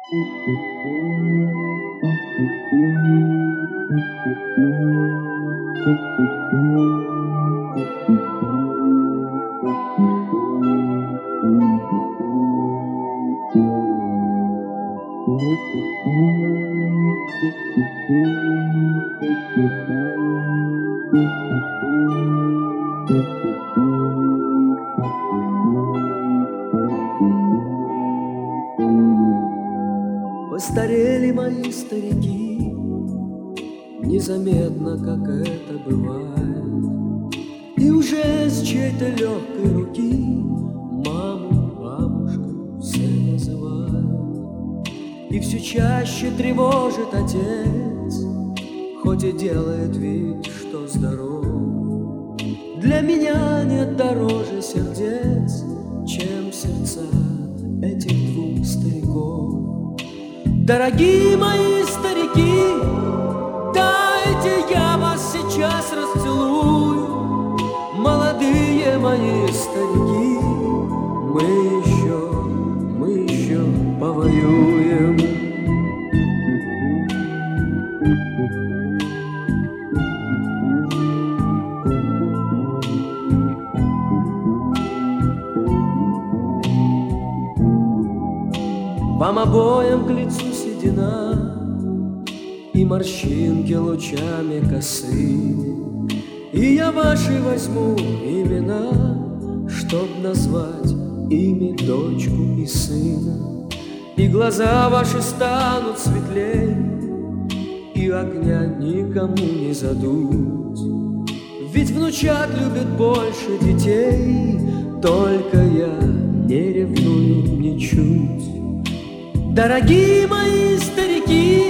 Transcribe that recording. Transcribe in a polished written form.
Постарели мои старики, незаметно, как это бывает, и уже с чьей-то легкой руки маму, бабушку все называют. И все чаще тревожит отец, хоть и делает вид, что здоров. Для меня нет дороже сердец, чем сердца этих двух стариков. Дорогие мои старики, дайте я вас сейчас расцелую. Молодые мои старики, мы еще повоюем. Вам обоим к лицу седина и морщинки лучами косыми, и я ваши возьму имена, чтоб назвать ими дочку и сына. И глаза ваши станут светлей, и огня никому не задуть. Ведь внучат любят больше детей, только я не ревную ничуть. Дорогие мои старики,